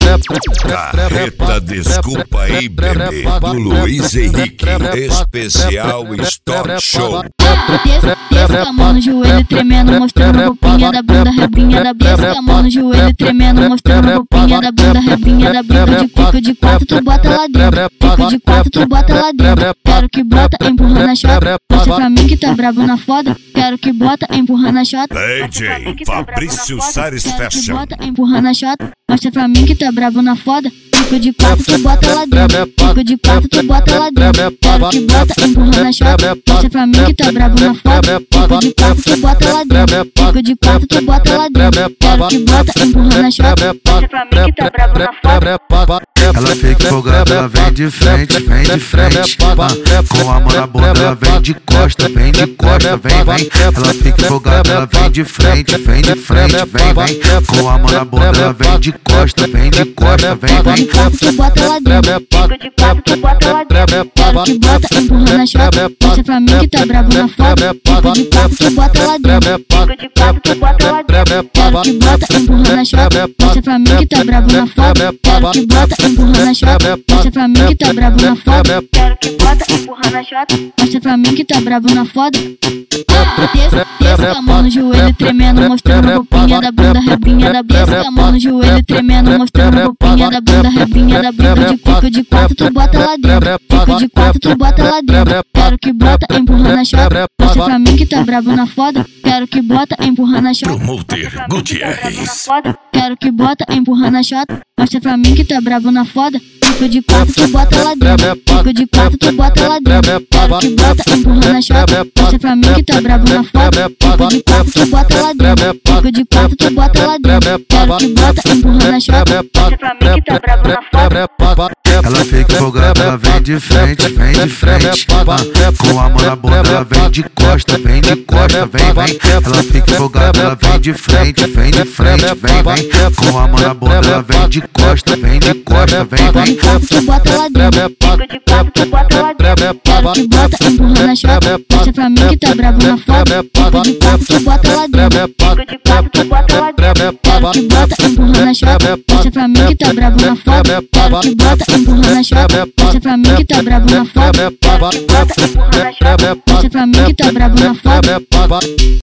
Carreta Desculpa aí, bebê, do Luiz Henrique, especial Stock Show. Desce a mão no joelho tremendo, mostrando a roupinha da bunda, rebinha da desce a mão no joelho tremendo, mostrando a roupinha da bunda, rebinha da bunda. Fico de quatro, tu bota lá dentro. Fico de quatro, tu bota lá dentro. Quero que bota, empurra na chota. Mostra pra mim que tá bravo na foda. Quero que bota, empurra na chota. DJ Fabrício Sares Fashion. Bota, empurra na chota. Mostra pra mim que tá bravo na foda. Fico de quatro, tu bota lá dentro. Fico de quatro, tu bota lá dentro. Quero que bota, empurra na chota. Mostra pra mim que tá bravo na foda. Fico de quatro, tu bota lá dentro. Fico de quatro, tu bota lá dentro. Quero que bota, empurra na chota. Mostra pra mim que tá bravo na foda. Ela fica empolgada, ela vem de frente, vem de frente. Com a mão na bunda, ela vem de costa, vem, vem. Ela fica empolgada, ela vem de frente, vem, vem. Com a mão na bunda, ela vem de costa, vem, vem. Fico de quatro, tu bota lá dentro. Fico de quatro, tu bota lá dentro. Quero que bota, empurra na chota. Mostra pra mim que tá bravo na foda. Fico de quatro, tu bota lá dentro. Fico de quatro, tu bota lá dentro. Quero que bota, empurra na chota. Mostra pra mim que tá bravo na foda. Quero que bota, empurra na chota. Mostra pra mim que tá bravo na foda. Quero que bota, empurra na chota. Mostra pra mim que tá bravo na foda. Desce a mão no joelho tremendo, mostrando a roupinha da bunda, rebinha da desce a mão no joelho tremendo, mostrando a roupinha da bunda, rebinha da bunda. Fico de quatro, tu bota lá dentro. Fico de quatro, tu bota lá dentro. Quero que bota, empurra na chota. Mostra pra mim que tá bravo na foda. Quero que bota, empurra na chota. Promoter Gutierrez. Quero que bota, empurra na chota. Mostra pra mim que tá bravo na foda. Fico de quatro, tu bota lá dentro. Fico de quatro, tu bota lá dentro. Quero que bota, empurra na chota. Mostra pra mim que tá bravo na foda. Fico de quatro, tu bota lá dentro. Fico de quatro, tu bota lá dentro. Quero que bota, empurra na chota. Mostra pra mim que tá bravo na foda. Ela fica empolgada, ela vem de frente, vem de frente. Com a mão na bunda, ela vem de costa, vem, vem. Ela fica empolgada, ela vem de frente, vem, vem. Com a mão na bunda, ela vem de costa, vem, vem. Fico de quatro, tu bota lá dentro. Fico de quatro, tu bota lá dentro. Quero que bota, empurra na chota. Mostra pra mim que tá bravo na foda. Fico de quatro, tu bota lá dentro. Fico de quatro, tu bota lá dentro. Quero que bota, empurra na chota. Mostra pra mim que tá bravo na foda. Quero que bota, empurra na chota. Mostra pra mim que tá bravo na foda. Quero que bota, empurra na chota. Mostra pra mim que tá bravo na foda.